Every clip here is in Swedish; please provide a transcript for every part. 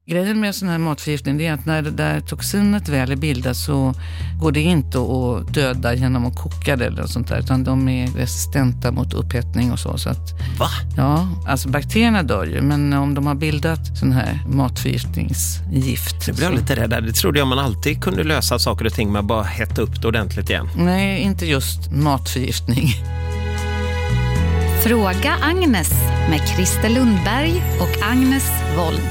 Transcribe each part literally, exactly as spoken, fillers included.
Grejen med sån här matförgiftning är att när det där toxinet väl är bildat så går det inte att döda genom att koka det eller sånt där, utan de är resistenta mot upphettning och så. så att, Va? Ja, alltså bakterierna dör ju, men om de har bildat sån här matförgiftningsgift. Det blir jag lite rädd där. Det trodde jag man alltid kunde lösa saker och ting med att bara hetta upp det ordentligt igen. Nej, inte just matförgiftning. Fråga Agnes med Christer Lundberg och Agnes Wold.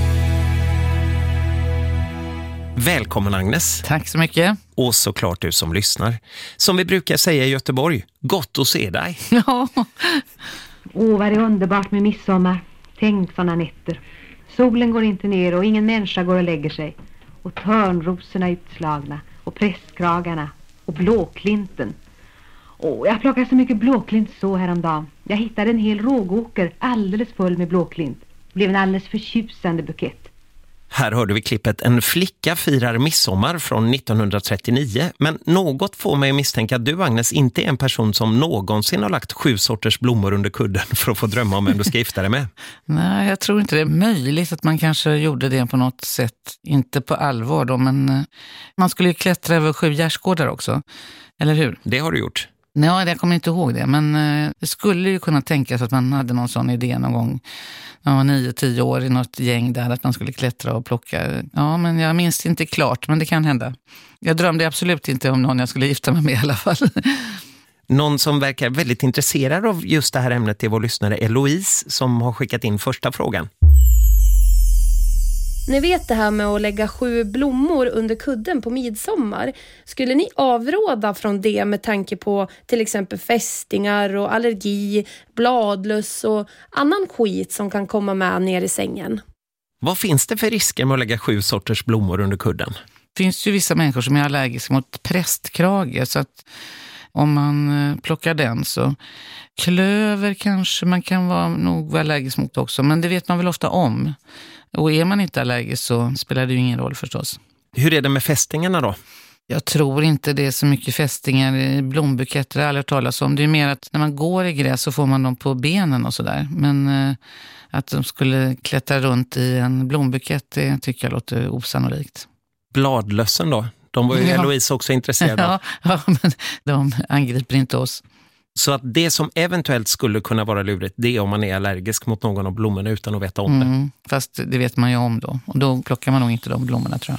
Välkommen Agnes. Tack så mycket. Och såklart du som lyssnar. Som vi brukar säga i Göteborg, gott att se dig. Ja. Åh, vad är underbart med midsommar. Tänk såna nätter. Solen går inte ner och ingen människa går och lägger sig. Och törnrosorna utslagna och prästkragarna och blåklinten. Åh, jag plockade så mycket blåklint så häromdagen. Jag hittade en hel rågåker alldeles full med blåklint. Det blev en alldeles förtjusande bukett. Här hörde vi klippet En flicka firar midsommar från nittonhundratrettionio. Men något får mig att misstänka att du, Agnes, inte är en person som någonsin har lagt sju sorters blommor under kudden för att få drömma om vem du ska gifta dig med. Nej, jag tror inte det är möjligt att man kanske gjorde det på något sätt. Inte på allvar då, men man skulle ju klättra över sju gärdsgårdar också. Eller hur? Det har du gjort. Nej, jag kommer inte ihåg det, men det skulle ju kunna tänkas att man hade någon sån idé någon gång när man var nio tio år i något gäng där, att man skulle klättra och plocka. Ja, men jag minns inte klart, men det kan hända. Jag drömde absolut inte om någon jag skulle gifta mig med i alla fall. Någon som verkar väldigt intresserad av just det här ämnet är vår lyssnare Eloise som har skickat in första frågan. Ni vet det här med att lägga sju blommor under kudden på midsommar. Skulle ni avråda från det med tanke på till exempel fästingar och allergi, bladlöss och annan skit som kan komma med ner i sängen? Vad finns det för risker med att lägga sju sorters blommor under kudden? Det finns ju vissa människor som är allergiska mot prästkrage, så att om man plockar den så klöver kanske man kan vara nog vara allergisk mot också, men det vet man väl ofta om. Och är man inte allergisk så spelar det ju ingen roll förstås. Hur är det med fästingarna då? Jag tror inte det är så mycket fästingar i blombuketter. Jag har aldrig talat om. Det är mer att när man går i gräs så får man dem på benen och sådär. Men eh, att de skulle klättra runt i en blombukett, det tycker jag låter osannolikt. Bladlössen då? De var ju ja. Eloise också intresserad av. Ja, ja, men de angriper inte oss. Så att det som eventuellt skulle kunna vara lurigt, det är om man är allergisk mot någon av blommorna utan att veta om det. Mm, fast det vet man ju om då. Och då plockar man nog inte de blommorna, tror jag.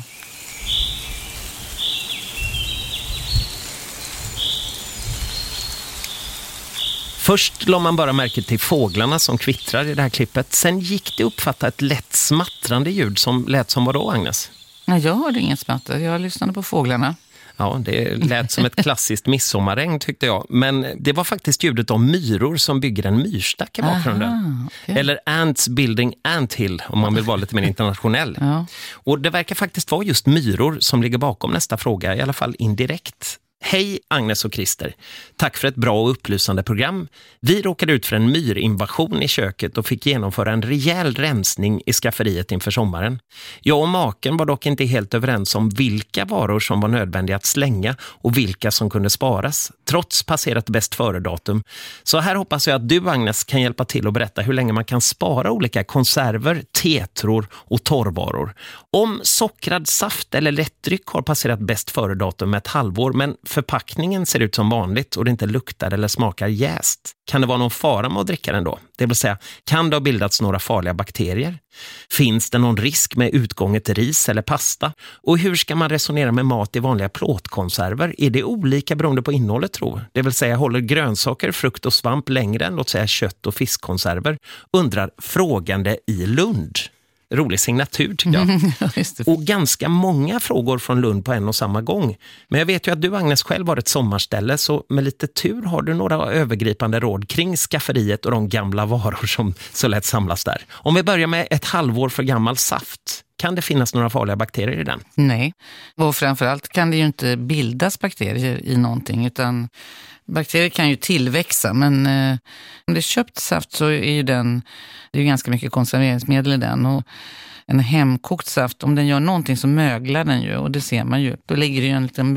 Först la man bara märke till fåglarna som kvittrar i det här klippet. Sen gick det uppfatta ett lätt smattrande ljud som lät som vadå, Agnes? Nej, jag hörde inget smatter. Jag lyssnade på fåglarna. Ja, det lät som ett klassiskt midsommarregn tyckte jag. Men det var faktiskt ljudet av myror som bygger en myrstack i bakgrunden. Aha, okay. Eller ants building anthill, om man vill vara lite mer internationell. Ja. Och det verkar faktiskt vara just myror som ligger bakom nästa fråga, i alla fall indirekt. Hej Agnes och Christer. Tack för ett bra och upplysande program. Vi råkade ut för en myrinvasion i köket och fick genomföra en rejäl rensning i skafferiet inför sommaren. Jag och maken var dock inte helt överens om vilka varor som var nödvändiga att slänga och vilka som kunde sparas, trots passerat bäst före-datum. Så här hoppas jag att du, Agnes, kan hjälpa till att berätta hur länge man kan spara olika konserver, tetror och torrvaror. Om sockrad saft eller lättdryck har passerat bäst före-datum med ett halvår, men förpackningen ser ut som vanligt och det inte luktar eller smakar jäst. Kan det vara någon fara med att dricka den då? Det vill säga, kan det ha bildats några farliga bakterier? Finns det någon risk med utgånget ris eller pasta? Och hur ska man resonera med mat i vanliga plåtkonserver? Är det olika beroende på innehållet, tror? Det vill säga, håller grönsaker, frukt och svamp längre än låt säga kött och fiskkonserver? Undrar frågande i Lund. Rolig signatur tycker jag. Ja, just det. Och ganska många frågor från Lund på en och samma gång. Men jag vet ju att du, Agnes, själv har ett sommarställe, så med lite tur har du några övergripande råd kring skafferiet och de gamla varor som så lätt samlas där. Om vi börjar med ett halvår för gammal saft. Kan det finnas några farliga bakterier i den? Nej, och framförallt kan det ju inte bildas bakterier i någonting, utan bakterier kan ju tillväxa, men eh, om det är köpt saft så är ju den, det är ju ganska mycket konserveringsmedel i den, och en hemkokt saft, om den gör någonting så möglar den ju, och det ser man ju. Då ligger det ju en liten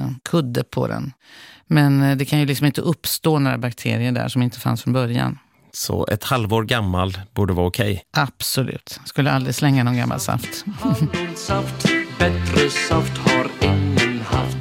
mögelkudde på den. Men eh, det kan ju liksom inte uppstå några bakterier där som inte fanns från början. Så ett halvår gammal borde vara okej? Absolut. Skulle aldrig slänga någon gammal saft. Hallonsaft, bättre saft har ingen haft.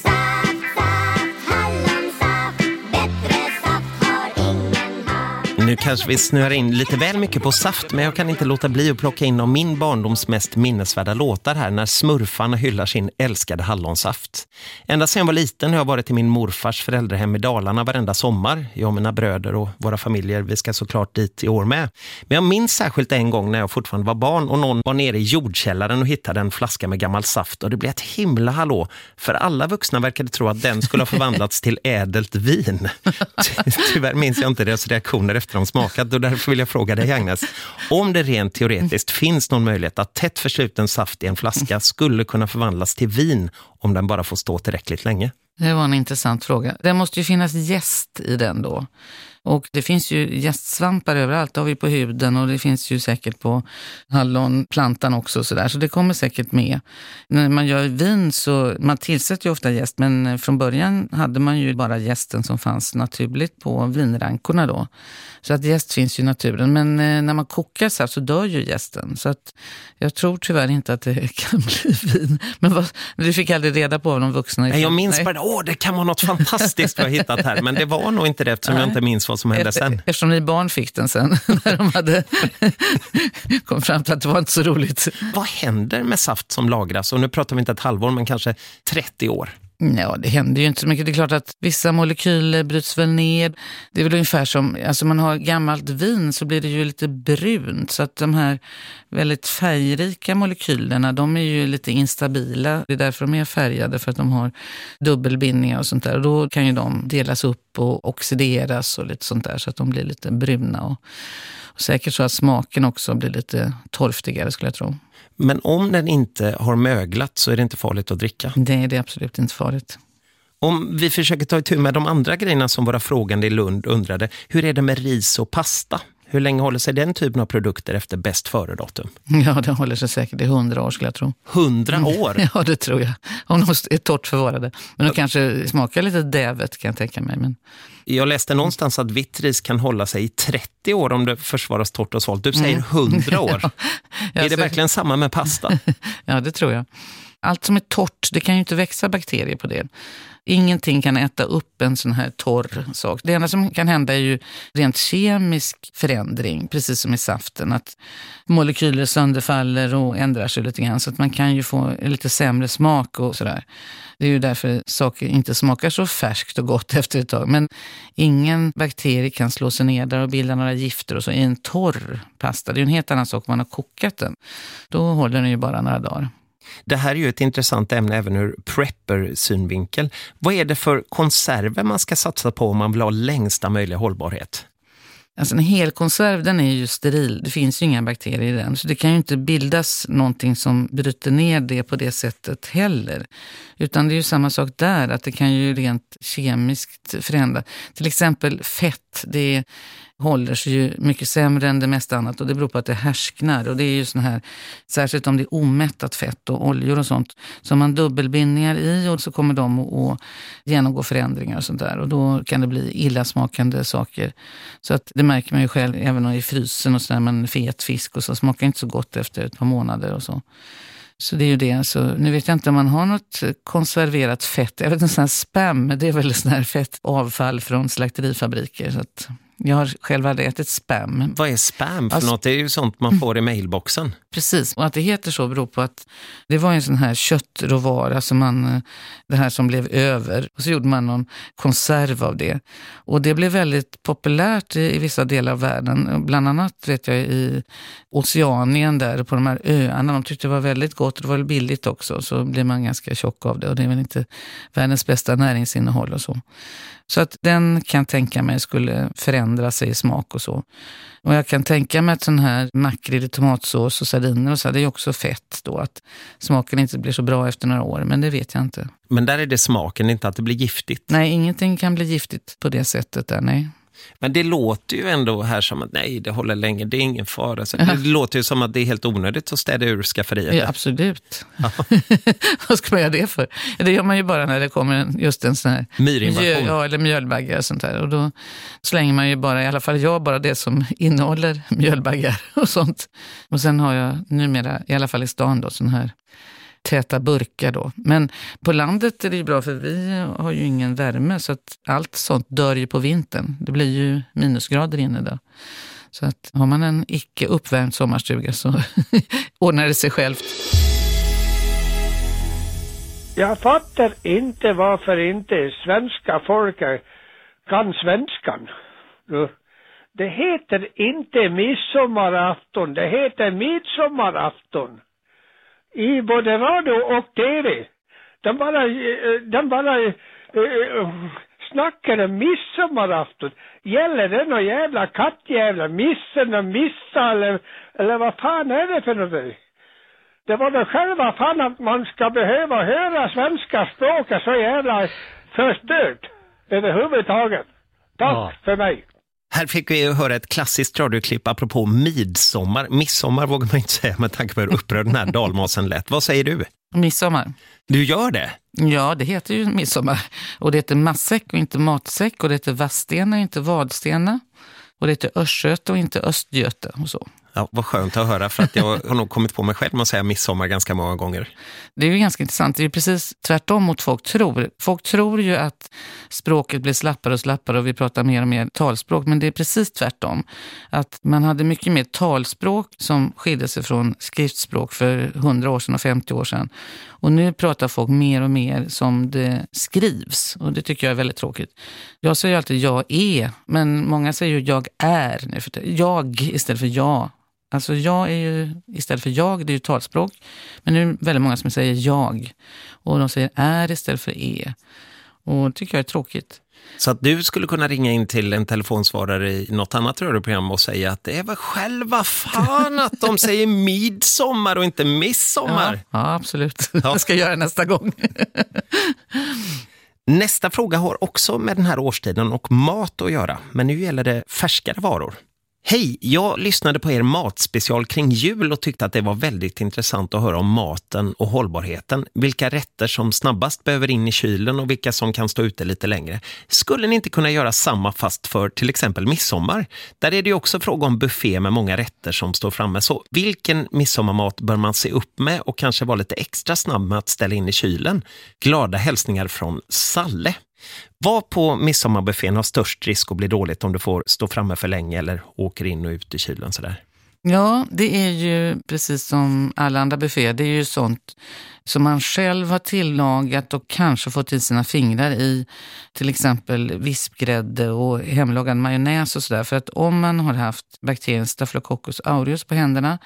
Nu kanske vi snöar in lite väl mycket på saft, men jag kan inte låta bli att plocka in om min barndoms mest minnesvärda låtar här när smurfarna hyllar sin älskade hallonsaft. Ända sedan jag var liten har jag varit i min morfars föräldrahem i Dalarna varenda sommar. Jag och mina bröder och våra familjer, vi ska såklart dit i år med. Men jag minns särskilt en gång när jag fortfarande var barn och någon var nere i jordkällaren och hittade en flaska med gammal saft och det blev ett himla hallå. För alla vuxna verkade tro att den skulle ha förvandlats till ädelt vin. Tyvärr minns jag inte deras reaktioner efter de smakat och därför vill jag fråga dig, Agnes, om det rent teoretiskt finns någon möjlighet att tätt försluten saft i en flaska skulle kunna förvandlas till vin om den bara får stå tillräckligt länge? Det var en intressant fråga. Det måste ju finnas jäst i den då. Och det finns ju jästsvampar överallt, det har vi på huden och det finns ju säkert på hallonplantan också och sådär. Så det kommer säkert med. När man gör vin så, man tillsätter ju ofta jäst, men från början hade man ju bara jästen som fanns naturligt på vinrankorna då. Så att jäst finns ju i naturen, men när man kokar saft så dör ju jästen. Så att jag tror tyvärr inte att det kan bli vin. Men vad, du fick aldrig reda på av de vuxna. Nej, jag minns bara, åh det kan vara något fantastiskt vi har hittat här. Men det var nog inte det eftersom Nej. jag inte minns vad som hände sen. Eftersom ni barn fick den sen när de hade kom fram till att det var inte så roligt. Vad händer med saft som lagras? Och nu pratar vi inte ett halvår men kanske trettio år. Ja, det händer ju inte så mycket. Det är klart att vissa molekyler bryts väl ner. Det är väl ungefär som, alltså man har gammalt vin så blir det ju lite brunt. Så att de här väldigt färgrika molekylerna, de är ju lite instabila. Det är därför de är färgade, för att de har dubbelbindningar och sånt där. Och då kan ju de delas upp och oxideras och lite sånt där så att de blir lite bruna. Och, och säkert så att smaken också blir lite torftigare skulle jag tro. Men om den inte har möglat så är det inte farligt att dricka? Nej, det är absolut inte farligt. Om vi försöker ta itu med de andra grejerna som våra frågande i Lund undrade, hur är det med ris och pasta? Hur länge håller sig den typen av produkter efter bäst före-datum? Ja, det håller sig säkert i hundra år skulle jag tro. Hundra år? Ja, det tror jag. Om de är torrt förvarade. Men de kanske smakar lite dävet kan jag tänka mig. Men... Jag läste någonstans att vitt ris kan hålla sig i trettio år om det försvaras torrt och svalt. Du säger hundra år. ja, är det ser... verkligen samma med pasta? Ja, det tror jag. Allt som är torrt, det kan ju inte växa bakterier på det. Ingenting kan äta upp en sån här torr sak. Det enda som kan hända är ju rent kemisk förändring, precis som i saften. Att molekyler sönderfaller och ändrar sig lite grann. Så att man kan ju få lite sämre smak och sådär. Det är ju därför saker inte smakar så färskt och gott efter ett tag. Men ingen bakterie kan slå sig ner där och bilda några gifter och så i en torr pasta. Det är ju en helt annan sak om man har kokat den. Då håller den ju bara några dagar. Det här är ju ett intressant ämne även ur prepper-synvinkel. Vad är det för konserver man ska satsa på om man vill ha längsta möjliga hållbarhet? Alltså en hel konserv, den är ju steril. Det finns ju inga bakterier i den. Så det kan ju inte bildas någonting som bryter ner det på det sättet heller. Utan det är ju samma sak där, att det kan ju rent kemiskt förändra. Till exempel fett, det håller sig ju mycket sämre än det mesta annat och det beror på att det härsknar och det är ju sån här, särskilt om det är omättat fett och oljor och sånt, så har man dubbelbindningar i och så kommer de att genomgå förändringar och sånt där och då kan det bli illasmakande saker. Så att det märker man ju själv även i frysen och sådär, men fet fisk och så smakar inte så gott efter ett par månader och så. Så det är ju det. Så nu vet jag inte om man har något konserverat fett. Jag vet inte, sån här spam, det är väl sån här fettavfall från slakterifabriker så att... Jag har själv aldrig ätit spam. Vad är spam för alltså, något? Det är ju sånt man får i mailboxen. Precis, och att det heter så beror på att det var en sån här köttråvara som man, det här som blev över. Och så gjorde man någon konserv av det. Och det blev väldigt populärt i, i vissa delar av världen. Bland annat vet jag i Oceanien där på de här öarna. De tyckte det var väldigt gott och det var billigt också. Så blev man ganska tjock av det och det är väl inte världens bästa näringsinnehåll och så. Så att den kan tänka mig skulle förändra sig i smak och så. Och jag kan tänka mig att sån här makrill i tomatsås och sardiner och så, det är också fett då. Att smaken inte blir så bra efter några år, men det vet jag inte. Men där är det smaken, inte att det blir giftigt? Nej, ingenting kan bli giftigt på det sättet där, nej. Men det låter ju ändå här som att nej, det håller länge, det är ingen fara. Så det låter ju som att det är helt onödigt att städa ur skafferiet. Ja, absolut. Ja. Vad ska man göra det för? Det gör man ju bara när det kommer en, just en sån här myrinvasion. Ja, eller mjölbaggar och sånt där. Och då slänger man ju bara, i alla fall jag, bara det som innehåller mjölbaggar och sånt. Och sen har jag numera, i alla fall i stan då, sån här täta burkar då. Men på landet är det ju bra för vi har ju ingen värme så att allt sånt dör ju på vintern. Det blir ju minusgrader inne då. Så att har man en icke uppvärmd sommarstuga så ordnar det sig självt. Jag fattar inte varför inte svenska folket kan svenskan. Det heter inte midsommarafton, det heter midsommarafton. I både radio och tv. De bara, de bara uh, snackar om midsommarafton. Gäller det någon jävla kattjävla? Missen och missa eller, eller vad fan är det för något? Det var då själva fan att man ska behöva höra svenska språket så jävla förstört överhuvudtaget. Tack ja. för mig. Här fick vi höra ett klassiskt radioklipp apropå midsommar. Midsommar vågar man inte säga med tanke på hur upprörd den här dalmasen lät. Vad säger du? Midsommar. Du gör det? Ja, det heter ju midsommar. Och det heter matsäck och inte matsäck. Och det heter Vadstena och inte Vadstena. Och det heter Östgöte och inte Östgöte och så. Ja, vad skönt att höra för att jag har nog kommit på mig själv med att säga midsommar ganska många gånger. Det är ju ganska intressant. Det är ju precis tvärtom mot folk tror. Folk tror ju att språket blir slappare och slappare och vi pratar mer och mer talspråk. Men det är precis tvärtom. Att man hade mycket mer talspråk som skilde sig från skriftspråk för hundra år sedan och femtio år sedan. Och nu pratar folk mer och mer som det skrivs. Och det tycker jag är väldigt tråkigt. Jag säger alltid jag är. Men många säger ju jag är. Jag istället för jag. Alltså jag är ju, istället för jag, det är ju talspråk. Men nu är det väldigt många som säger jag. Och de säger är istället för är. Och det tycker jag är tråkigt. Så att du skulle kunna ringa in till en telefonsvarare i något annat radioprogram och säga att det är väl själva fan att de säger midsommar och inte midsommar. Ja, ja absolut. Ja. Det ska jag göra nästa gång. Nästa fråga har också med den här årstiden och mat att göra. Men nu gäller det färskare varor. Hej, jag lyssnade på er matspecial kring jul och tyckte att det var väldigt intressant att höra om maten och hållbarheten. Vilka rätter som snabbast behöver in i kylen och vilka som kan stå ute lite längre. Skulle ni inte kunna göra samma fast för till exempel midsommar? Där är det ju också fråga om buffé med många rätter som står framme. Så vilken midsommarmat bör man se upp med och kanske vara lite extra snabb med att ställa in i kylen? Glada hälsningar från Salle. Vad på midsommarbuffén har störst risk att bli dåligt om du får stå framme för länge eller åker in och ut i kylen sådär? Ja, det är ju precis som alla andra bufféer. Det är ju sånt som man själv har tillagat och kanske fått i sina fingrar i till exempel vispgrädde och hemlagad majonnäs och sådär. För att om man har haft bakterien Staphylococcus aureus på händerna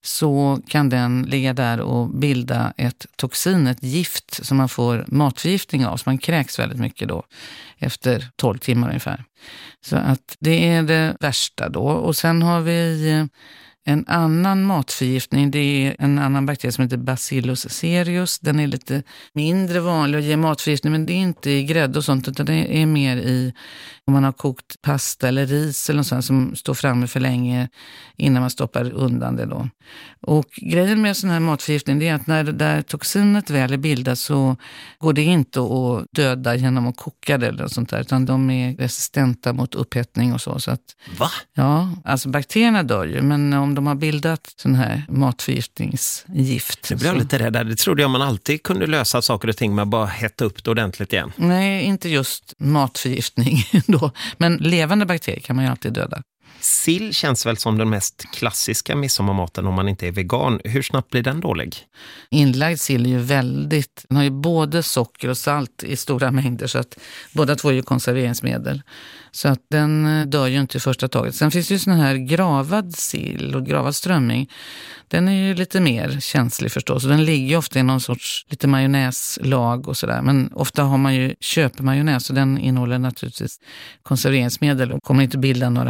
så kan den ligga där och bilda ett toxin, ett gift som man får matförgiftning av. Så man kräks väldigt mycket då efter tolv timmar ungefär. Så att det är det värsta då. Och sen har vi en annan matförgiftning, det är en annan bakterie som heter Bacillus cereus. Den är lite mindre vanlig att ge matförgiftning, men det är inte i grädde och sånt, utan det är mer i om man har kokt pasta eller ris eller något sånt som står framme för länge innan man stoppar undan det då. Och grejen med sån här matförgiftning är att när det där toxinet väl är bildat så går det inte att döda genom att koka det eller något sånt där, utan de är resistenta mot upphettning och så. så att, Va? Ja, alltså bakterierna dör ju, men om de har bildat sån här matförgiftningsgift. Det blir jag lite rädd. Det trodde jag man alltid kunde lösa saker och ting med att bara hetta upp det ordentligt igen. Nej, inte just matförgiftning då. Men levande bakterier kan man ju alltid döda. Sill känns väl som den mest klassiska midsommarmaten om man inte är vegan. Hur snabbt blir den dålig? Inlagd sill är ju väldigt... Den har ju både socker och salt i stora mängder så att båda två är ju konserveringsmedel. Så att den dör ju inte i första taget. Sen finns det ju sån här gravad sill och gravad strömming. Den är ju lite mer känslig förstås. Och den ligger ju ofta i någon sorts lite majonnäslag och sådär. Men ofta har man ju köpmajonnäs och den innehåller naturligtvis konserveringsmedel och kommer inte bilda några toxiner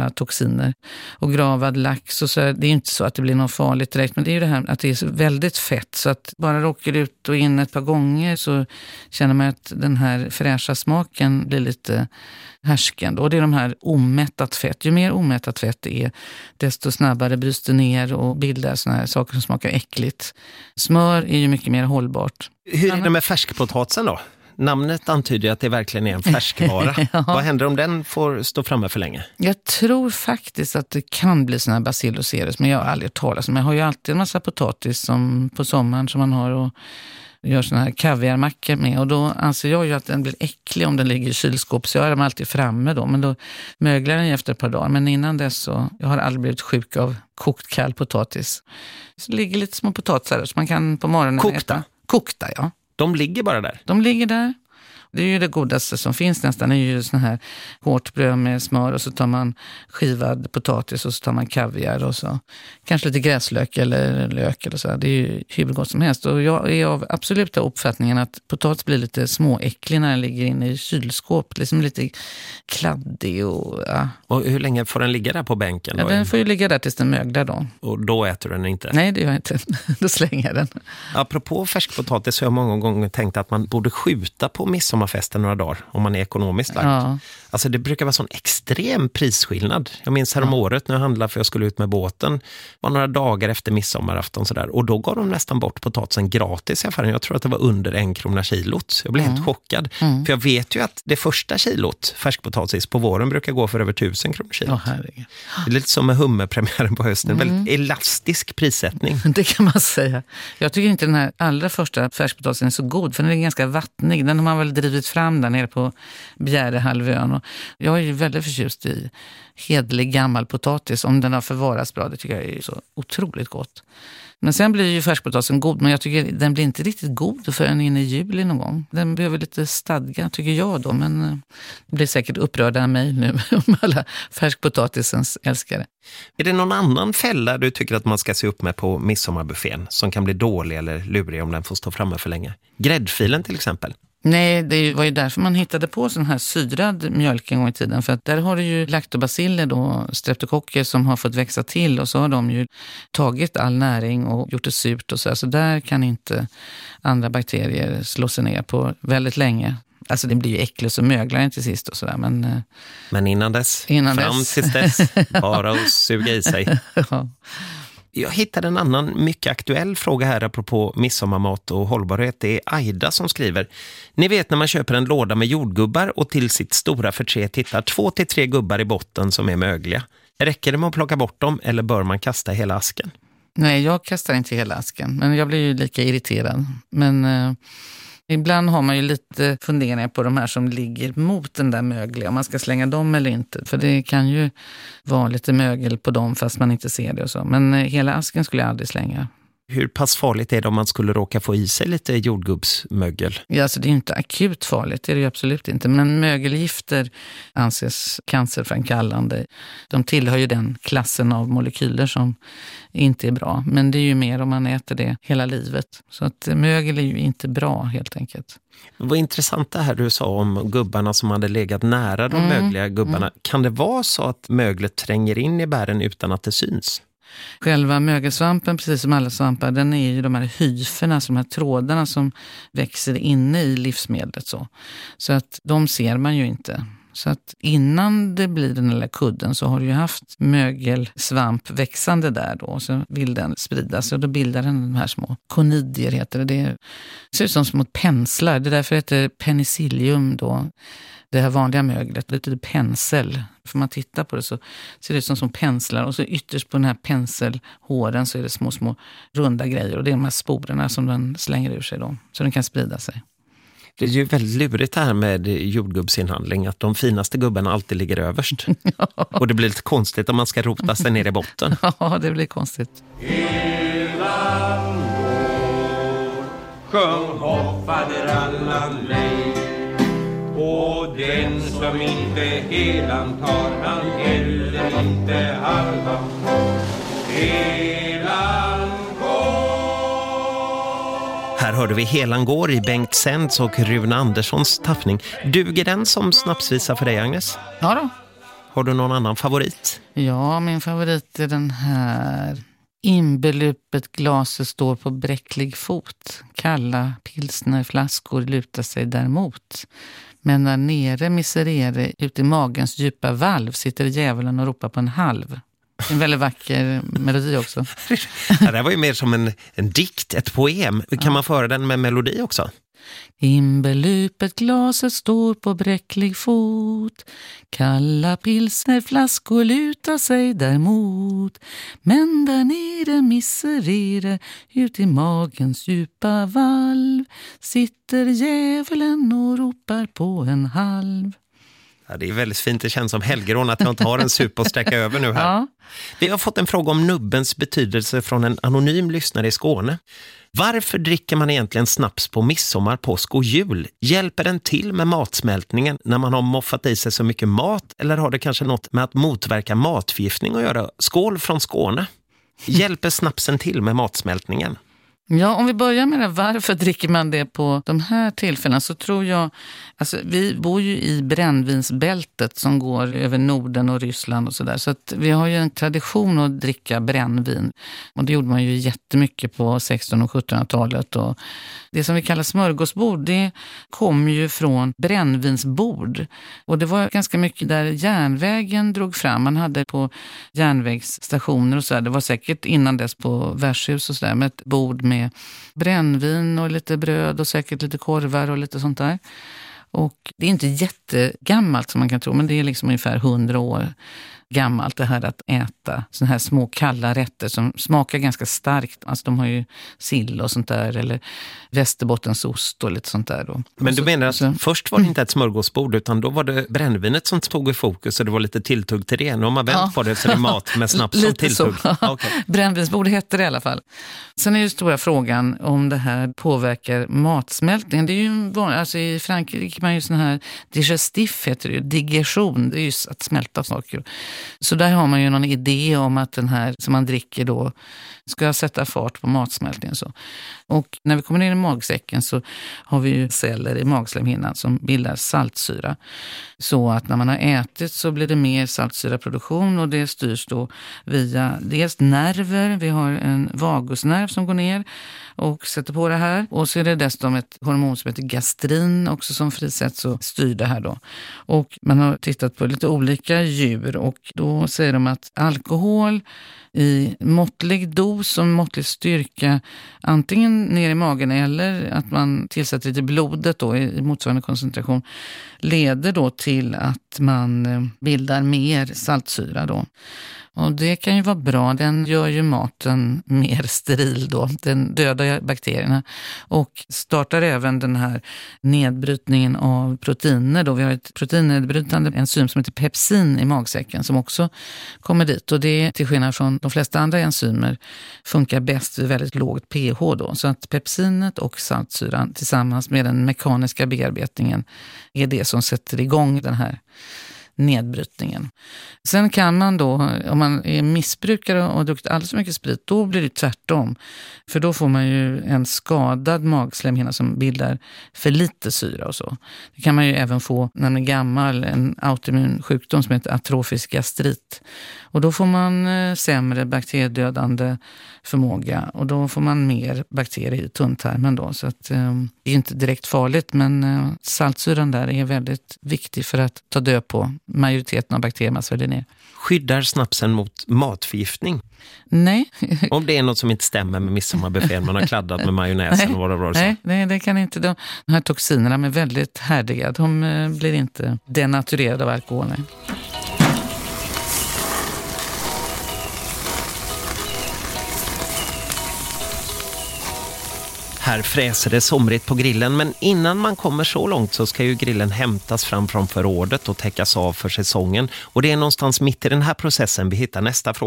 proteiner. Och gravad lax och så här, det är inte så att det blir något farligt direkt, men det är ju det här att det är så väldigt fett så att bara råkar ut och in ett par gånger så känner man att den här fräscha smaken blir lite härskande. Och det är de här omättat fett. Ju mer omättat fett det är, desto snabbare bryts det ner och bildar såna här saker som smakar äckligt. Smör är ju mycket mer hållbart. Hur är det med färskpotatisen då? Namnet antyder att det verkligen är en färskvara. Ja. Vad händer om den får stå framme för länge? Jag tror faktiskt att det kan bli såna här Bacillus cereus, men jag har aldrig talat om. Jag har ju alltid en massa potatis som på sommaren som man har och gör såna här kaviarmackor med. Och då anser jag ju att den blir äcklig om den ligger i kylskåp, så jag har den alltid framme då. Men då möglar den efter ett par dagar. Men innan dess så, jag har aldrig blivit sjuk av kokt kall potatis. Så det ligger lite små potatisar som man kan på morgonen Kokta? äta. Kokta, ja. De ligger bara där? De ligger där. Det är ju det godaste som finns nästan. Det är ju sån här hårt bröd med smör och så tar man skivad potatis och så tar man kaviar och så kanske lite gräslök eller lök eller så. Det är ju hur gott som helst. Och jag är av absoluta uppfattningen att potatis blir lite småäcklig när den ligger inne i kylskåp. Liksom lite kladdig och ja. Och hur länge får den ligga där på bänken? Ja, den får ju ligga där tills den möglar då. Och då äter den inte? Nej, det gör jag inte. Då slänger jag den. Apropå färskpotatis så har jag många gånger tänkt att man borde skjuta på midsommarfesten några dagar om man är ekonomiskt lagd. Ja. Alltså det brukar vara sån extrem prisskillnad. Jag minns här om ja. året när jag handlade för jag skulle ut med båten. Var några dagar efter midsommarafton sådär. Och då gav de nästan bort potatisen gratis i affären. Jag tror att det var under en krona kilot. Jag blev mm. helt chockad. Mm. För jag vet ju att det första kilot färskpotatis på våren brukar gå för över tusen kronor kilot. Oh, herregud. Det är lite som med hummerpremiären på hösten. Mm. Väldigt elastisk prissättning. Det kan man säga. Jag tycker inte den här allra första färskpotatisen är så god. För den är ganska vattnig. Den har man väl drivit fram där nere på Bjärehalvön. Och jag är ju väldigt förtjust i hedlig gammal potatis. Om den har förvarats bra, det tycker jag är så otroligt gott. Men sen blir ju färskpotatisen god, men jag tycker den blir inte riktigt god förrän in i juli någon gång. Den behöver lite stadga, tycker jag då. Men det blir säkert upprörda av mig nu om alla färskpotatisens älskare. Är det någon annan fälla du tycker att man ska se upp med på midsommarbuffén som kan bli dålig eller lurig om den får stå framme för länge? Gräddfilen till exempel? Nej, det var ju därför man hittade på sån här syrad mjölk en gång i tiden. För att där har du ju lactobaciller då, streptokocker som har fått växa till. Och så har de ju tagit all näring och gjort det surt och så. Så där kan inte andra bakterier slå sig ner på väldigt länge. Alltså det blir ju äckligt så möglar den till sist och sådär. Men, men innan dess, innan fram dess. tills dess, bara att suga i sig. Ja. Jag hittade en annan mycket aktuell fråga här apropå midsommarmat och hållbarhet. Det är Aida som skriver. Ni vet när man köper en låda med jordgubbar och till sitt stora förtret hittar två till tre gubbar i botten som är mögliga. Räcker det med att plocka bort dem eller bör man kasta hela asken? Nej, jag kastar inte hela asken. Men jag blir ju lika irriterad. Men eh, ibland har man ju lite funderingar på de här som ligger mot den där mögliga. Om man ska slänga dem eller inte. För det kan ju vara lite mögel på dem fast man inte ser det och så. Men eh, hela asken skulle jag aldrig slänga. Hur pass farligt är det om man skulle råka få i sig lite jordgubbsmögel? Ja, alltså det är inte akut farligt, det är det ju absolut inte. Men mögelgifter anses cancerframkallande. De tillhör ju den klassen av molekyler som inte är bra. Men det är ju mer om man äter det hela livet. Så att mögel är ju inte bra helt enkelt. Vad intressant det här du sa om gubbarna som hade legat nära de mm. mögliga gubbarna. Mm. Kan det vara så att möglet tränger in i bären utan att det syns? Själva mögelsvampen, precis som alla svampar, den är ju de här hyferna, de här trådarna som växer inne i livsmedlet. Så, så att de ser man ju inte. Så att innan det blir den lilla kudden så har du ju haft mögelsvamp växande där då. Så vill den sprida sig och då bildar den de här små konidier heter det. Det ser ut som små penslar. Det är därför heter det penicillium då. Det här vanliga möglet, det betyder pensel. För man tittar på det så ser det ut som, som penslar. Och så ytterst på den här penselhåren så är det små, små runda grejer. Och det är de här sporerna som den slänger ur sig då. Så den kan sprida sig. Det är ju väldigt lurigt här med jordgubbsinhandling. Att de finaste gubbarna alltid ligger överst. Ja. Och det blir lite konstigt om man ska rota sig ner i botten. Ja, det blir konstigt. Hela vår sjung hoppade alla lej. Och den som inte helan tar han heller inte halva. Helan går. Här hörde vi Helan går i Bengt Sends och Rune Anderssons tappning. Duger den som snapsvisa för dig, Agnes? Ja då. Har du någon annan favorit? Ja, min favorit är den här. Inbelupet glaset står på bräcklig fot. Kalla pilsnerflaskor lutar sig däremot. Men där nere miserere, ut i magens djupa valv, sitter djävulen och ropar på en halv. En väldigt vacker melodi också. Ja, det var ju mer som en, en dikt, ett poem. Kan ja. man föra den med melodi också? Inbelupet glaset står på bräcklig fot. Kalla pilsnerflaskor lutar sig däremot. Men där nere miserere, ut i magens djupa valv, sitter djävulen och ropar på en halv. Ja, det är väldigt fint, det känns som helgerån att jag inte har en sup att sträcka över nu här. Ja. Vi har fått en fråga om nubbens betydelse från en anonym lyssnare i Skåne. Varför dricker man egentligen snaps på midsommar, påsk och jul? Hjälper den till med matsmältningen när man har moffat i sig så mycket mat? Eller har det kanske något med att motverka matförgiftning att göra? Skål från Skåne. Hjälper snapsen till med matsmältningen? Ja, om vi börjar med det, varför dricker man det på de här tillfällena, så tror jag, alltså vi bor ju i brännvinsbältet som går över Norden och Ryssland och sådär, så att vi har ju en tradition att dricka brännvin, och det gjorde man ju jättemycket på sextonhundra- och sjuttonhundratalet, och det som vi kallar smörgåsbord, det kom ju från brännvinsbord, och det var ganska mycket där järnvägen drog fram, man hade på järnvägsstationer och sådär, det var säkert innan dess på värdshus och sådär, med ett bord med brännvin och lite bröd och säkert lite korvar och lite sånt där. Och det är inte jättegammalt som man kan tro, men det är liksom ungefär hundra år gammalt det här att äta såna här små kalla rätter som smakar ganska starkt. Alltså de har ju sill och sånt där, eller västerbottensost och lite sånt där då. Men du så, menar att så, först var det inte ett smörgåsbord, utan då var det brännvinet som stod i fokus och det var lite tilltugg till det. Nu har man vänt ja. på det så det är mat med snaps som tilltugg. Okay. Brännvinsbord hette det i alla fall. Sen är ju stora frågan om det här påverkar matsmältningen. Det är ju vanligt, alltså i Frankrike man ju sån här digestif heter det ju, digestion, det är ju att smälta saker. Så där har man ju någon idé om att den här som man dricker då ska sätta fart på matsmältningen. Så. Och när vi kommer ner i magsäcken så har vi ju celler i magslemhinnan som bildar saltsyra. Så att när man har ätit så blir det mer saltsyraproduktion, och det styrs då via dels nerver. Vi har en vagusnerv som går ner och sätter på det här. Och så är det dessutom ett hormon som heter gastrin också som frisätts och styr det här då. Och man har tittat på lite olika djur, och då säger de att alkohol i måttlig dos och måttlig styrka, antingen ner i magen eller att man tillsätter lite blodet då i motsvarande koncentration, leder då till att man bildar mer saltsyra då. Och det kan ju vara bra, den gör ju maten mer steril då, den dödar bakterierna, och startar även den här nedbrytningen av proteiner då. Vi har ett proteinnedbrytande enzym som heter pepsin i magsäcken som också kommer dit, och det till skillnad från de flesta andra enzymer funkar bäst vid väldigt lågt pH då. Så att pepsinet och saltsyran tillsammans med den mekaniska bearbetningen är det som sätter igång den här nedbrytningen. Sen kan man då, om man är missbrukare och har druckit alldeles för mycket sprit, då blir det tvärtom. För då får man ju en skadad magslemhinna som bildar för lite syra och så. Det kan man ju även få när man är gammal, en autoimmun sjukdom som heter atrofisk gastrit. Och då får man eh, sämre bakteriedödande förmåga, och då får man mer bakterier i tunntarmen då. Så att, eh, det är inte direkt farligt, men eh, saltsyran där är väldigt viktig för att ta död på majoriteten av bakterierna sväljer ner. Skyddar snapsen mot matförgiftning? Nej. Om det är något som inte stämmer med midsommarbuffén, man har kladdat med majonnäsen och vad det var så. Nej, nej, det kan inte. De, de här toxinerna är väldigt härdiga. De eh, blir inte denaturerade av alkohol. Nej. Här fräser det somrigt på grillen, men innan man kommer så långt så ska ju grillen hämtas fram från förrådet och täckas av för säsongen. Och det är någonstans mitt i den här processen vi hittar nästa fråga.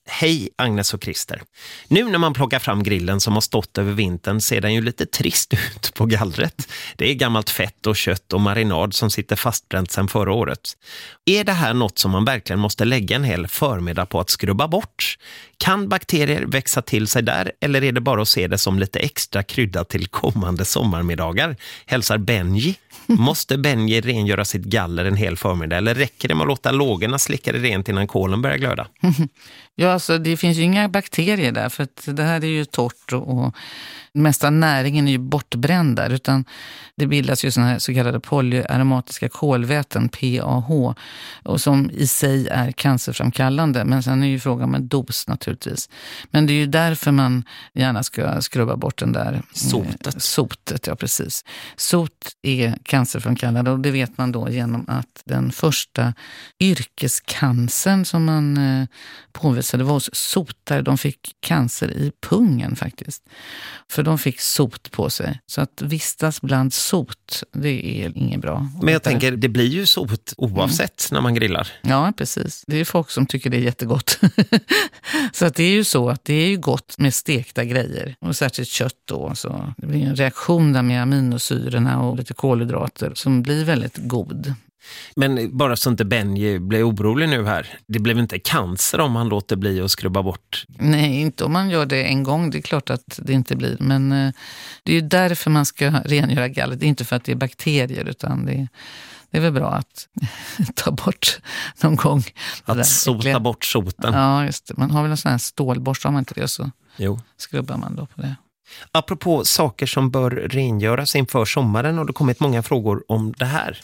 Hej Agnes och Christer. Nu när man plockar fram grillen som har stått över vintern ser den ju lite trist ut på gallret. Det är gammalt fett och kött och marinad som sitter fastbränt sedan förra året. Är det här något som man verkligen måste lägga en hel förmiddag på att skrubba bort? Kan bakterier växa till sig där eller är det bara att se det som lite extra krydda till kommande sommarmiddagar? Hälsar Benji. Måste Benji rengöra sitt galler en hel förmiddag eller räcker det med att låta lågorna slicka det rent innan kolen börjar glöda? Ja, alltså det finns ju inga bakterier där för att det här är ju torrt och, och mesta näringen är ju bortbränd där, utan det bildas ju såna här så kallade polyaromatiska kolväten, P A H, och som i sig är cancerframkallande, men sen är ju frågan om en dos naturligtvis. Men det är ju därför man gärna ska skrubba bort den där sotet. Eh, sotet, ja precis. Sot är cancerframkallande och det vet man då genom att den första yrkescancern som man eh, påvisade var hos sotare. De fick cancer i pungen faktiskt. För de fick sot på sig. Så att vistas bland sot, det är inget bra. Men jag tänker, det blir ju sot oavsett mm. när man grillar. Ja, precis. Det är folk som tycker det är jättegott. Så att det är ju så att det är ju gott med stekta grejer. Och särskilt kött då. Så det blir en reaktion där med aminosyrorna och lite kolhydrater som blir väldigt god. Men bara så inte Benji blir orolig nu här. Det blir inte cancer om man låter bli att skrubba bort? Nej, inte om man gör det en gång. Det är klart att det inte blir. Men eh, det är ju därför man ska rengöra gallret. Det är inte för att det är bakterier utan det är, det är väl bra att ta bort någon gång. Att sota bort soten. Ja, just det. Man har väl en sån här stålborst, har man inte det, så jo. Skrubbar man då på det. Apropå saker som bör rengöras inför sommaren har det kommit många frågor om det här.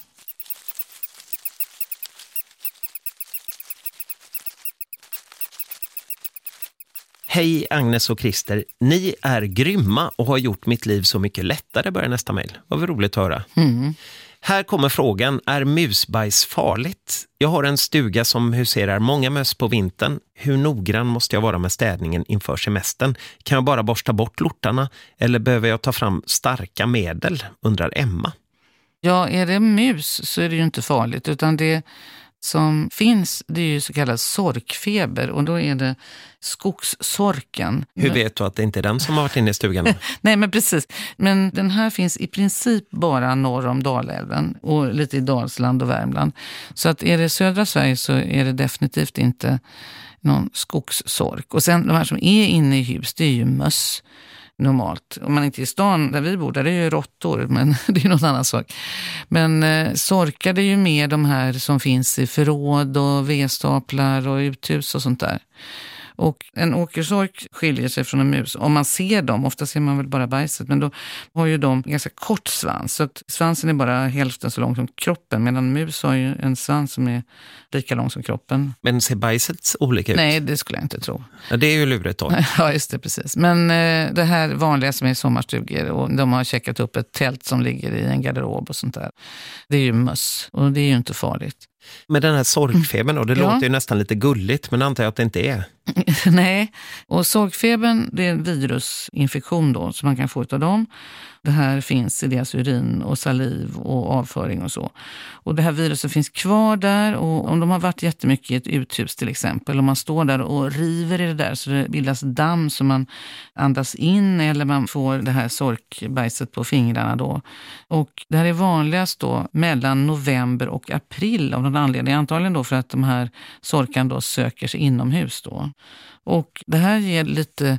Hej Agnes och Christer, ni är grymma och har gjort mitt liv så mycket lättare, börjar nästa mejl. Vad var roligt att höra. Mm. Här kommer frågan, är musbajs farligt? Jag har en stuga som huserar många möss på vintern. Hur noggrann måste jag vara med städningen inför semestern? Kan jag bara borsta bort lortarna eller behöver jag ta fram starka medel, undrar Emma. Ja, är det mus så är det ju inte farligt, utan det som finns, det är ju så kallad sorkfeber och då är det skogssorken. Hur vet du att det inte är den som har varit inne i stugan? Nej, men precis. Men den här finns i princip bara norr om Dalälven och lite i Dalsland och Värmland. Så att är det södra Sverige så är det definitivt inte någon skogssork. Och sen de här som är inne i hus, det är ju möss. Normalt. Om man inte är i stan där vi bor, där det är ju råttor, men det är ju någon annan sak. Men eh, sorkar det är ju mer de här som finns i förråd och vedstaplar och uthus och sånt där. Och en åkersork skiljer sig från en mus. Om man ser dem, ofta ser man väl bara bajset, men då har ju de ganska kort svans. Så svansen är bara hälften så lång som kroppen, medan mus har ju en svans som är lika lång som kroppen. Men ser bajset olika ut? Nej, det skulle jag inte tro. Ja, det är ju lurigt då. Ja, just det, precis. Men eh, det här vanliga som är sommarstugor och de har checkat upp ett tält som ligger i en garderob och sånt där. Det är ju möss och det är ju inte farligt. Men den här sorkfebern då, det ja. låter ju nästan lite gulligt, men antar jag att det inte är. Nej, och sorkfebern det är en virusinfektion då som man kan få av dem. Det här finns i deras urin och saliv och avföring och så. Och det här viruset finns kvar där och om de har varit jättemycket i ett uthus till exempel, om man står där och river i det där så det bildas damm som man andas in eller man får det här sorkbajset på fingrarna då. Och det här är vanligast då mellan november och april av någon anledning, antagligen då för att de här sorkan då söker sig inomhus då. Och det här ger lite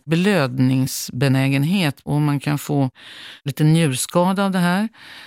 blödningsbenägenhet och man kan få lite njurskada av det här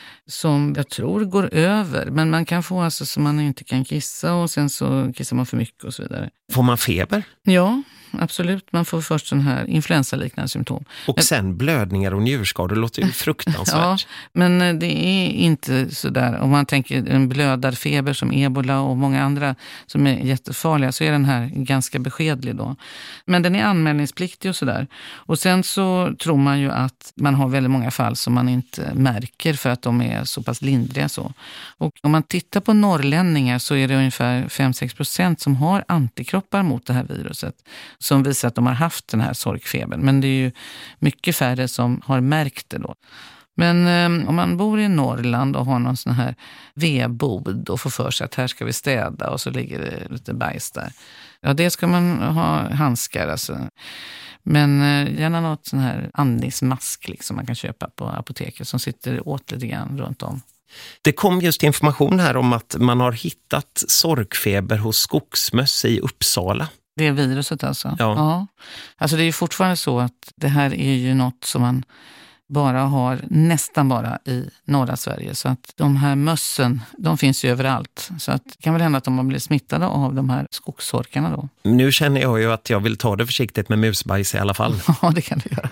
som jag tror går över. Men man kan få alltså så man inte kan kissa och sen så kissar man för mycket och så vidare. Får man feber? Ja, absolut. Man får först sån här influensaliknande symptom. Och men, sen blödningar och njurskador, det låter ju fruktansvärt. Ja, men det är inte sådär. Om man tänker en blödarfeber som ebola och många andra som är jättefarliga så är den här ganska beskedlig då. Men den är anmälningspliktig och sådär. Och sen så tror man ju att man har väldigt många fall som man inte märker för att de är så pass lindriga så. Och om man tittar på norrlänningar så är det ungefär fem till sex procent som har antikroppar mot det här viruset som visar att de har haft den här sorkfebern. Men det är ju mycket färre som har märkt det då. Men eh, om man bor i Norrland och har någon sån här vedbod och får för sig att här ska vi städa och så ligger det lite bajs där. Ja, det ska man ha handskar alltså. Men eh, gärna något sån här andningsmask liksom man kan köpa på apoteket som sitter åt lite grann runt om. Det kom just information här om att man har hittat sorkfeber hos skogsmöss i Uppsala. Det är viruset alltså? Ja. ja. Alltså det är ju fortfarande så att det här är ju något som man bara har nästan bara i norra Sverige. Så att de här mössen, de finns ju överallt. Så att det kan väl hända att de har blivit smittade av de här skogssorkarna då. Nu känner jag ju att jag vill ta det försiktigt med musbajs i alla fall. Ja, det kan du göra.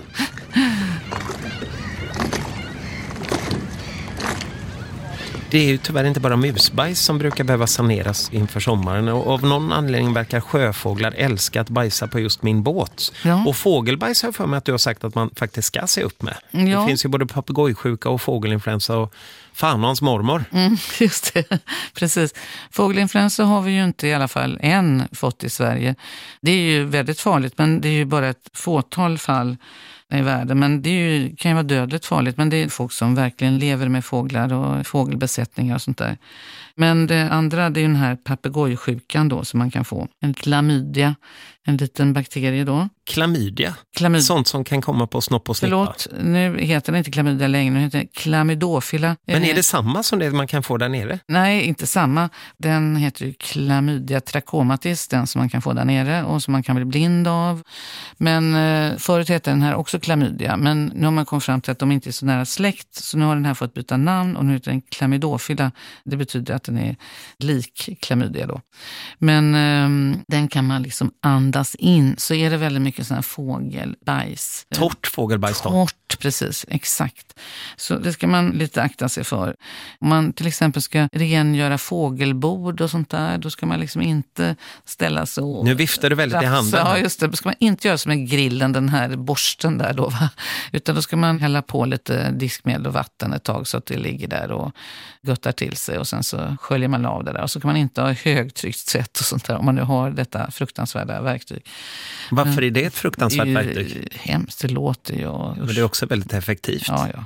Det är ju tyvärr inte bara musbajs som brukar behöva saneras inför sommaren. Och av någon anledning verkar sjöfåglar älska att bajsa på just min båt. Ja. Och fågelbajs har jag för mig att du har sagt att man faktiskt ska se upp med. Ja. Det finns ju både papegojsjuka och fågelinfluensa och fan och hans mormor. Mm, just det, precis. Fågelinfluensa har vi ju inte i alla fall än fått i Sverige. Det är ju väldigt farligt, men det är ju bara ett fåtal fall i världen. Men det är ju, kan ju vara dödligt farligt, men det är folk som verkligen lever med fåglar och fågelbesättningar och sånt där. Men det andra, det är ju den här papegojsjukan då som man kan få. En klamydia, en liten bakterie då. Klamydia? Klamyd- Sånt som kan komma på snopp och snippa. Förlåt, nu heter den inte klamydia längre, nu heter den klamydofila. Men är det samma som det man kan få där nere? Nej, inte samma. Den heter ju klamydia trachomatis, den som man kan få där nere och som man kan bli blind av. Men eh, förut hette den här också klamydia, men nu har man kommit fram till att de inte är så nära släkt, så nu har den här fått byta namn och nu heter den klamydofila. Det betyder att den är lik klamydia då. Men eh, den kan man liksom andas in, så är det väldigt mycket sån här fågelbajs. Torrt fågelbajs då? Torrt, precis, exakt. Så det ska man lite akta sig för. Om man till exempel ska rengöra fågelbord och sånt där, då ska man liksom inte ställa så. Nu viftar du väldigt rafsa. i handen. Ja, just det. Då ska man inte göra som med grillen, den här borsten där då, va? Utan då ska man hälla på lite diskmedel och vatten ett tag så att det ligger där och göttar till sig och sen så sköljer man av det där. Och så kan man inte ha högtryckt svett och sånt där om man nu har detta fruktansvärda verktyg. Varför är det ett fruktansvärt det är ju verktyg? Hemskt, det låter ju. Och, Men det är också väldigt effektivt. Ja, ja.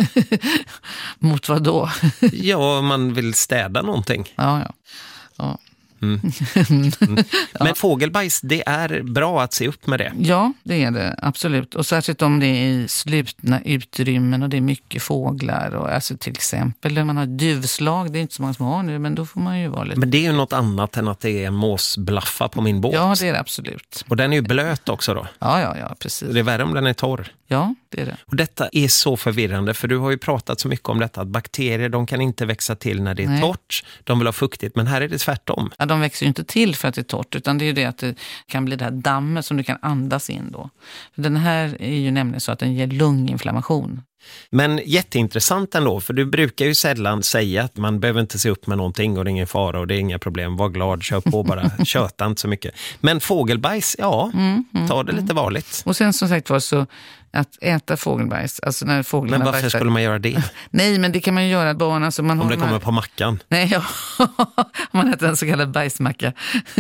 Mot vad då? Ja, man vill städa någonting. Ja, ja. Ja. Mm. Mm. Men ja. Fågelbajs, det är bra att se upp med det. Ja, det är det, absolut. Och särskilt om det är i slutna utrymmen och det är mycket fåglar. Och alltså till exempel när man har duvslag, det är inte så många som har nu, men då får man ju vara lite... Men det är ju något annat än att det är en måsblaffa på min båt. Ja, det är det absolut. Och den är ju blöt också då. Ja, ja, ja, precis. Det är värre om den är torr. Ja, det är det. Och detta är så förvirrande, för du har ju pratat så mycket om detta att bakterier, de kan inte växa till när det är Nej. torrt. De vill ha fuktigt, men här är det tvärtom. Ja, de växer ju inte till för att det är torrt, utan det är ju det att det kan bli det här dammet som du kan andas in då. Den här är ju nämligen så att den ger lunginflammation. Men jätteintressant ändå, för du brukar ju sällan säga att man behöver inte se upp med någonting och det är ingen fara och det är inga problem. Var glad, kör på bara, köta inte så mycket. Men fågelbajs, ja, mm, mm, ta det lite varligt. Och sen som sagt var så att äta fågelbajs, alltså när fåglarna Men varför bajsar... skulle man göra det? Nej, men det kan man ju göra barn. Alltså man Om har det kommer här... på mackan? Nej, ja. Om man äter en så kallad bajsmacka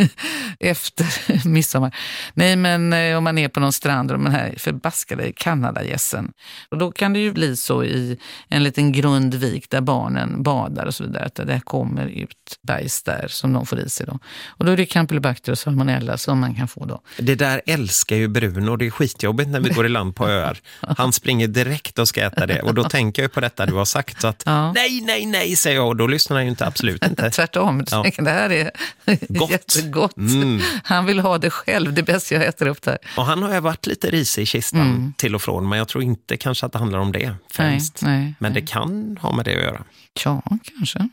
efter midsommar. Nej, men om man är på någon strand och de här förbaskade kanadagässen. Och då kan det ju bli så i en liten grundvik där barnen badar och så vidare, att det kommer ut bajs där som de får i sig då. Och då är det Campylobacter och salmonella som man kan få då. Det där älskar ju Bruno, det är skitjobbigt när vi går i land på öar. Han springer direkt och ska äta det. Och då tänker jag på detta du har sagt. Så att, ja. nej, nej, nej, säger jag. Och då lyssnar han ju inte, absolut inte. Tvärtom, ja. Det här är Gott. jättegott. Mm. Han vill ha det själv, det bästa jag äter upp där. Och han har ju varit lite risig i kistan mm. till och från. Men jag tror inte kanske att det handlar om det främst. Nej, nej, men nej. det kan ha med det att göra. Ja, kanske.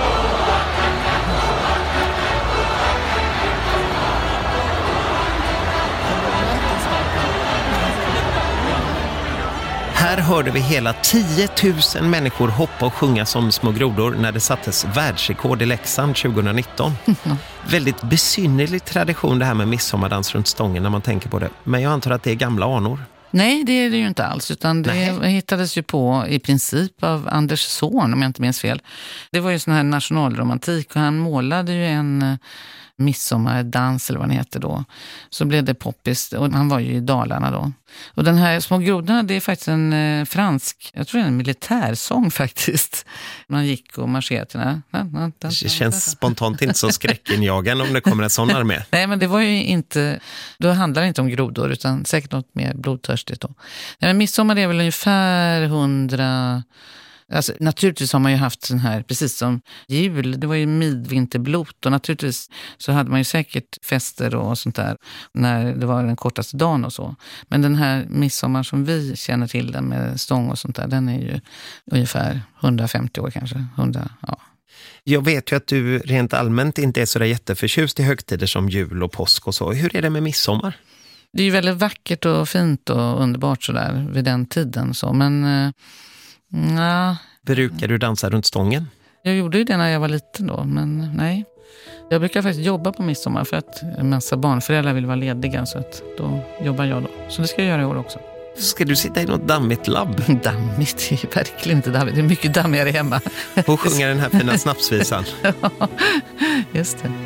Här hörde vi hela tio tusen människor hoppa och sjunga som små grodor när det sattes världsrekord i Leksand tjugonitton. Mm. Väldigt besynnerlig tradition det här med midsommardans runt stången när man tänker på det. Men jag antar att det är gamla anor. Nej, det är det ju inte alls, utan det Nej. hittades ju på i princip av Anders Zorn, om jag inte minns fel. Det var ju sån här nationalromantik och han målade ju en midsommardans eller vad den heter då. Så blev det poppis och han var ju i Dalarna då. Och den här Små grodorna, det är faktiskt en eh, fransk, jag tror det är en militärsång faktiskt. Man gick och marscherade till den här. Det känns spontant inte så skräckinjagande om det kommer en sån armé. Nej, men det var ju inte, då handlar det inte om grodor utan säkert något mer blodtörstigt då. Nej, men midsommar är väl ungefär hundra... Alltså, naturligtvis har man ju haft sån här, precis som jul, det var ju midvinterblot och naturligtvis så hade man ju säkert fester och sånt där när det var den kortaste dagen och så. Men den här midsommar som vi känner till den med stång och sånt där, den är ju ungefär hundrafemtio år kanske, hundra, ja. Jag vet ju att du rent allmänt inte är så där jätteförtjust i högtider som jul och påsk och så. Hur är det med midsommar? Det är ju väldigt vackert och fint och underbart sådär vid den tiden så, men... Ja. Brukar du dansa runt stången? Jag gjorde ju det när jag var liten då, men nej. Jag brukar faktiskt jobba på midsommar för att en massa barnföräldrar vill vara lediga så att då jobbar jag då. Så det ska jag göra i år också. Ska du sitta i något dammigt labb? Dammigt? Det är verkligen inte dammigt. Det är mycket dammigare hemma. Och sjunga den här fina snapsvisan. Ja, just det.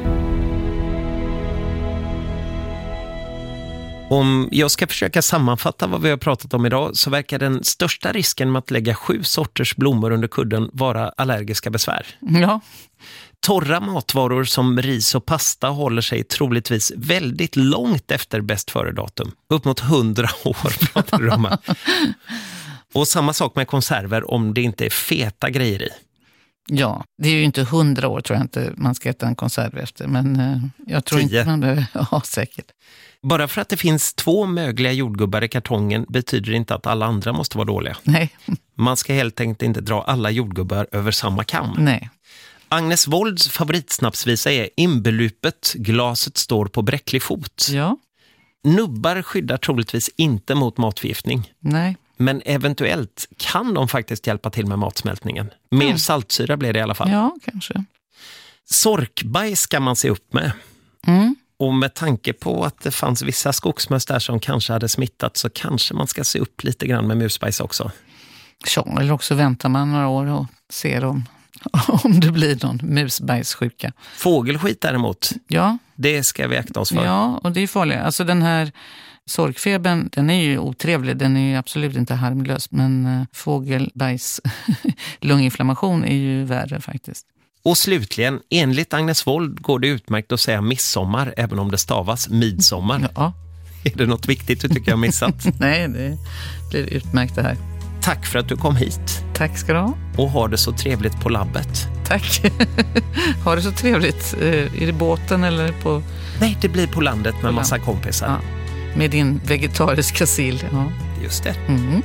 Om jag ska försöka sammanfatta vad vi har pratat om idag så verkar den största risken med att lägga sju sorters blommor under kudden vara allergiska besvär. Ja. Torra matvaror som ris och pasta håller sig troligtvis väldigt långt efter bäst före-datum. Upp mot hundra år pratar du om. Och samma sak med konserver om det inte är feta grejer i. Ja, det är ju inte hundra år tror jag inte man ska äta en konserv efter. Men eh, jag tror Tio. inte man behöver, ja säkert. Bara för att det finns två mögliga jordgubbar i kartongen betyder inte att alla andra måste vara dåliga. Nej. Man ska helt enkelt inte dra alla jordgubbar över samma kam. Nej. Agnes Wolds favoritsnapsvisa är Imbelupet, glaset står på bräcklig fot. Ja. Nubbar skyddar troligtvis inte mot matförgiftning. Nej. Men eventuellt kan de faktiskt hjälpa till med matsmältningen. Mer mm. saltsyra blir det i alla fall. Ja, kanske. Sorkbajs ska man se upp med. Mm. Och med tanke på att det fanns vissa skogsmöss där som kanske hade smittat så kanske man ska se upp lite grann med musbajs också. Ja, eller också väntar man några år och ser om, om det blir någon musbajssjuka. Fågelskit däremot, ja. Det ska vi akta oss för. Ja, och det är farligt. Alltså den här sorkfebern, den är ju otrevlig, den är ju absolut inte harmlös. Men äh, fågelbajs lunginflammation är ju värre faktiskt. Och slutligen, enligt Agnes Wold går det utmärkt att säga midsommar även om det stavas midsommar. Ja. Är det något viktigt du tycker jag har missat? Nej, det blir utmärkt det här. Tack för att du kom hit. Tack ska du ha. Och ha det så trevligt på labbet. Tack. Ha det så trevligt. Är det båten eller på... Nej, det blir på landet med på massa land. kompisar. Ja. Med din vegetariska sill. Ja. Just det. Mm.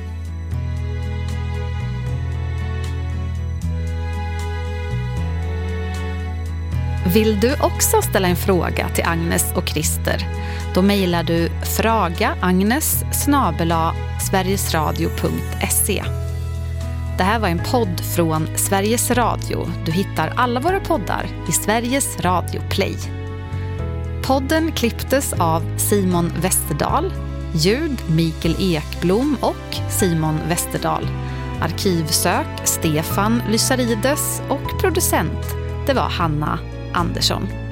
Vill du också ställa en fråga till Agnes och Christer? Då mejlar du fraga agnes snabel-a sverigesradio punkt se. Det här var en podd från Sveriges Radio. Du hittar alla våra poddar i Sveriges Radio Play. Podden klipptes av Simon Westerdahl, ljud Mikael Ekblom och Simon Westerdahl. Arkivsök Stefan Lysarides och producent, det var Hanna Andersson.